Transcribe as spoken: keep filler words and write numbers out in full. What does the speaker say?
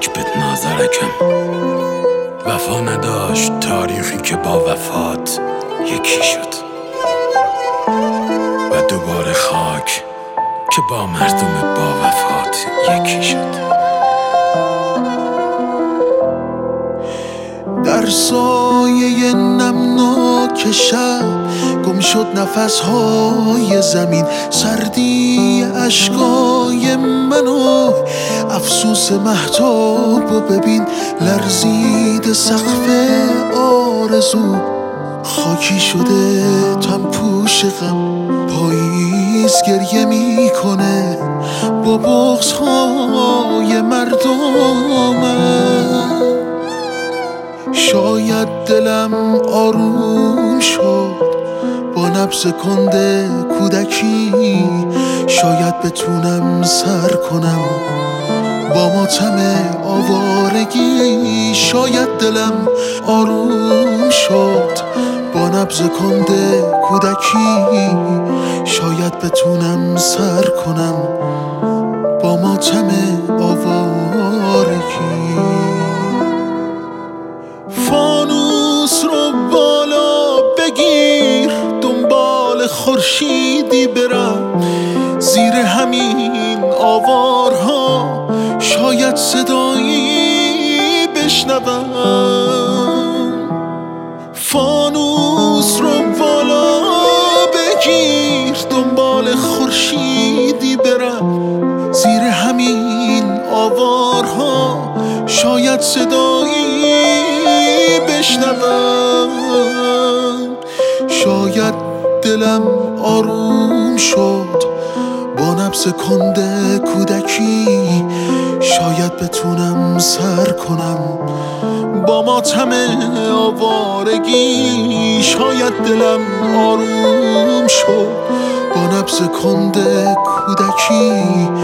خاک بد نازرکم. وفا نداشت تاریخی که با وفات یکی شد و دوباره خاک که با مردم با وفات یکی شد. در سایه نمناک شب گم شد نفسهای زمین، سردی اشکای منو افسوس مهتاب و ببین، لرزید سقف آرزو خاکی شده تن پوش غم، پاییز گریه میکنه با بغض‌های مردمم. شاید دلم آروم شد با نبض کنده کودکی، شاید بتونم سر کنم با ماتم آوارگی. شاید دلم آروم شد با نبض کنده کودکی، شاید بتونم سر کنم با ماتم آوارگی. فانوس رو بالا بگیر دنبال خورشیدی برم، زیر همین آوارها شاید صدایی بشنوم. فانوس رو بالا بگیر دنبال خورشیدی برم، زیر همین آوارها شاید صدایی بشنوم. شاید دلم آروم شد با نبض کنده کودکی، شاید بتونم سر کنم با ماتم آوارگی. شاید دلم آروم شد با نبض کنده کودکی،